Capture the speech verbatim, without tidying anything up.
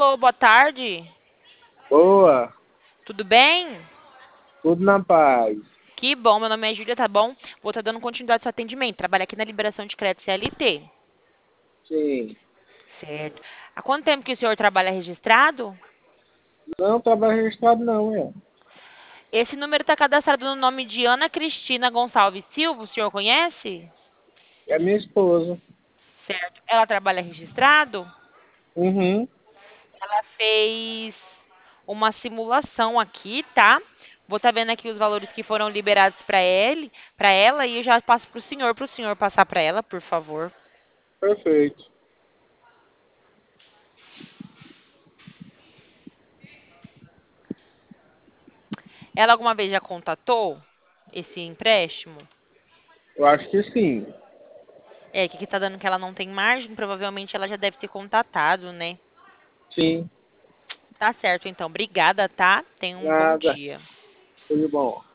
Alô, boa tarde. Boa, Tudo bem? tudo na paz. Que bom, meu nome é Júlia, tá bom? Vou estar dando continuidade ao seu atendimento. Trabalho aqui na liberação de crédito C L T. Sim. Certo. Há quanto tempo que o senhor trabalha registrado? Não trabalho registrado não, é. Esse número está cadastrado no nome de Ana Cristina Gonçalves Silva, o senhor conhece? É minha esposa. Certo. Ela trabalha registrado? Uhum. Ela fez uma simulação aqui, tá? Vou estar vendo aqui os valores que foram liberados para ele, para ela, e eu já passo para o senhor, para o senhor passar para ela, por favor. Perfeito. Ela alguma vez já contatou esse empréstimo? Eu acho que sim. É, que aqui tá dando que ela não tem margem, provavelmente ela já deve ter contatado, né? Sim. Tá certo, então. Obrigada, tá? Tenha um bom Nada. dia. Tudo bom.